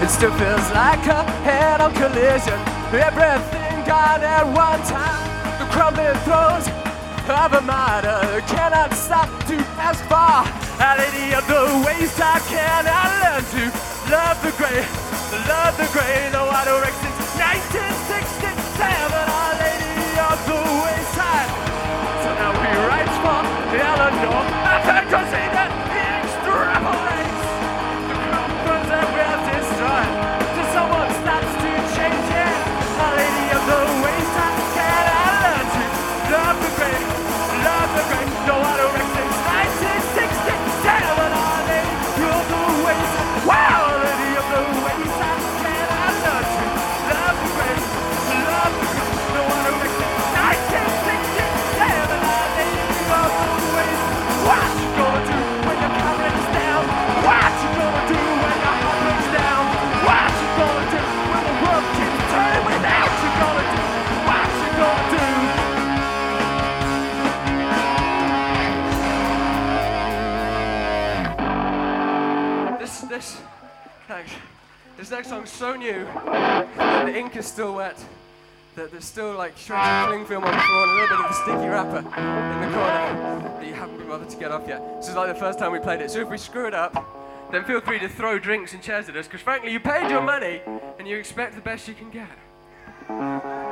It still feels like a head-on collision. Everything gone at one time. The crumbling throes of a martyr cannot stop to ask for any of the ways I cannot learn to love the gray, love the gray. No auto-wreck since 1967. Our Lady of the Wayside. So now he writes for Eleanor. A fantasy that extrapolates the comforts that we've destroyed. Till someone starts to change it. Our Lady of the Wayside. Can I learn to love the gray, love the gray? No auto-wreck since 1967. Our Lady of the Wayside. Wow, Lady of the Wayside. Can I learn to love the gray, love the gray? No auto-wreck since 1967. Our Lady of the Wayside. What you gonna do when your car breaks down? What you gonna do when your heart breaks down? What you gonna do when the world keeps turning without you? Gonna do what you gonna do? Thanks. This next song's so new that the ink is still wet. That there's still like shreds of cling film on the floor and a little bit of the sticky wrapper in the corner that you haven't been bothered to get off yet. This is like the first time we played it, so if we screw it up, then feel free to throw drinks and chairs at us, because frankly you paid your money and you expect the best you can get.